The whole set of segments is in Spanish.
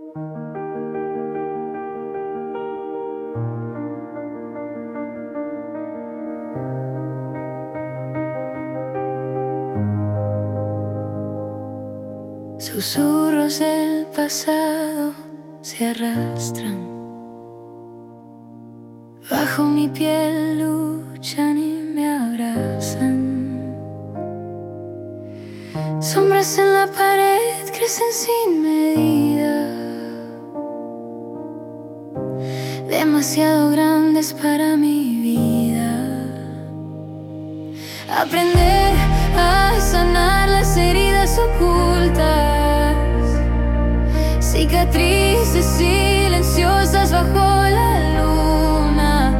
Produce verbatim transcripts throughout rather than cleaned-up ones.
Susurros del pasado se arrastran bajo mi piel, luchan y me abrazan. Sombras en la pared crecen sin medida, demasiado grandes para mi vida. Aprender a sanar las heridas ocultas, cicatrices silenciosas bajo la luna.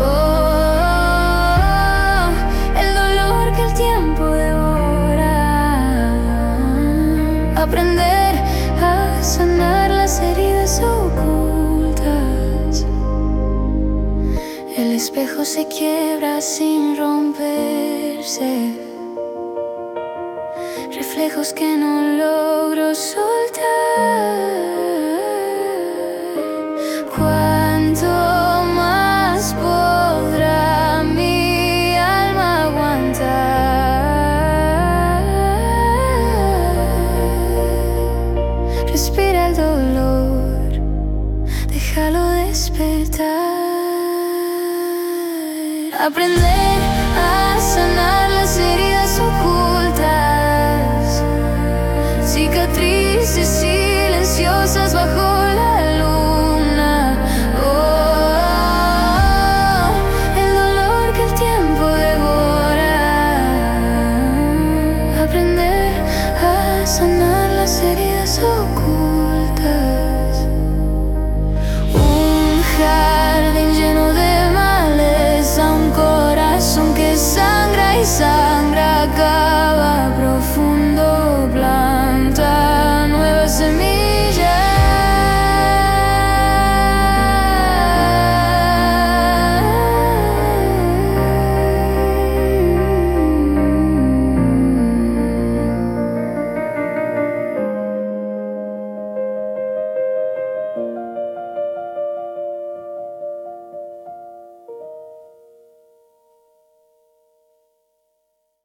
Oh, el dolor que el tiempo devora. Aprender a sanar las heridas ocultas. El espejo se quiebra sin romperse, reflejos que no logro soltar. ¿Cuánto más podrá mi alma aguantar? Respira el dolor, déjalo despertar. Aprender a sanar las heridas ocultas, cicatrices silenciosas bajo la luna. Oh, el dolor que el tiempo devora. Aprender a sanar las heridas ocultas.